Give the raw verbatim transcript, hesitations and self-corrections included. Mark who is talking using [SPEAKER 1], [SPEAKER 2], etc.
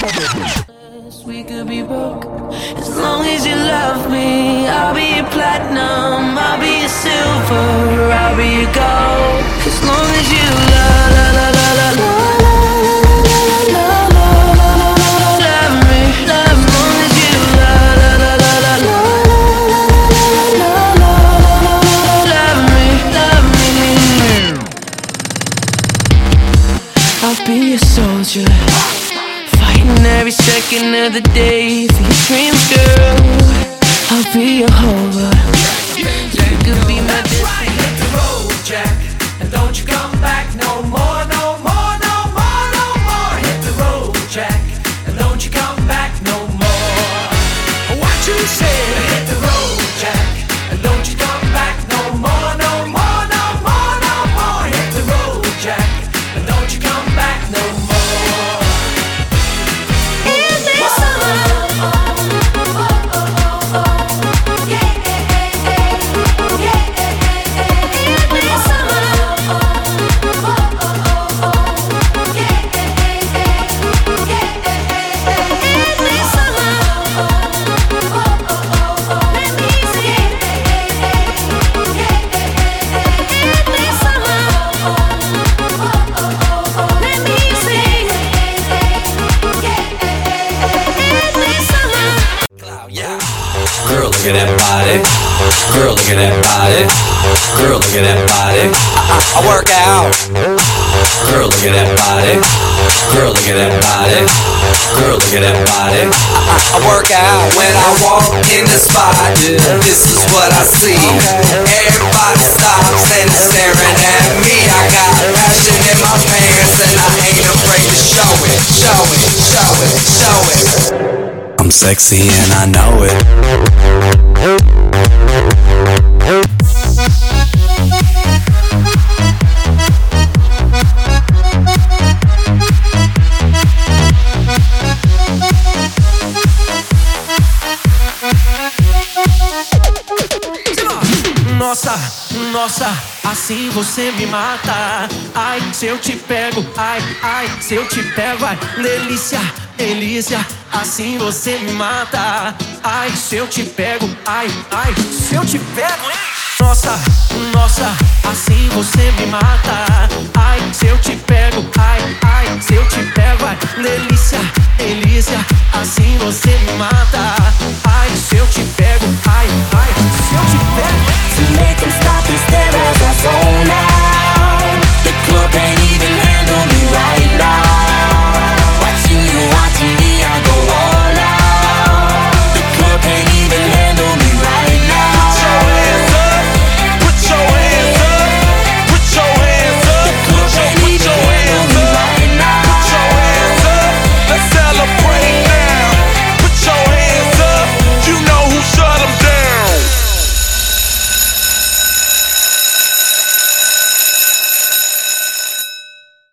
[SPEAKER 1] We could be broke as long as you love me. I'll be your platinum, I'll be your silver, I'll be your gold. As long as you love, la la la la la la la la love me, love. As long as you love, la la la la la la love me, love me. I'll be your soldier, fighting every second of the day for your dreams, girl. I'll be your hover. You could be my destiny.
[SPEAKER 2] Hit the road, Jack, and don't you come back no more, no more, no more, no more. Hit the road, Jack, and don't you come back no more. What you say? Hit the road, Jack, and don't you come back no more, no more, no more, no more. Hit the road, Jack, and don't you come back no more.
[SPEAKER 3] Girl, look at that body. Girl, look at that body. Girl, look at that body. I, I, I work out. Girl, look at that body. Girl, look at that body. Girl, look at that body. I, I, I work out. When I walk in the spot, this is what I see. Everybody stops and is staring at me. I got passion in my pants and I ain't afraid to show it, show it, show it, show it. I'm sexy and I know it.
[SPEAKER 2] Nossa, nossa, assim você me mata. Ai, se eu te pego, ai, ai, se eu te pego, ai, delícia, delícia, assim você me mata. Ai, se eu te pego, ai, ai, se eu te pego, hein? Nossa, nossa, assim você me mata. Ai, se eu te pego, ai, ai.